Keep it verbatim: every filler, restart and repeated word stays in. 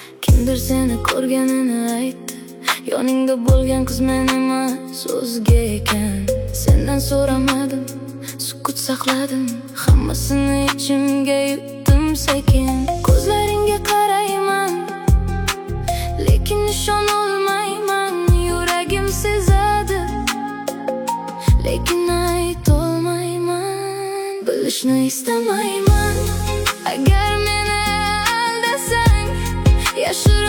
Kimdir seni ko'rganini aytdi, yoningda bo'lgan qiz men emas o'zga ekan. Sendan so'ramadim, sukut saqladim, hammasini ichimga yutdim sekin. Ko'zlaringga qarayman, lekin ishona olmayman. Yuragim sezadi, lekin aytolmayman. Bilishni istamayman. Agar meni aldasang, yashir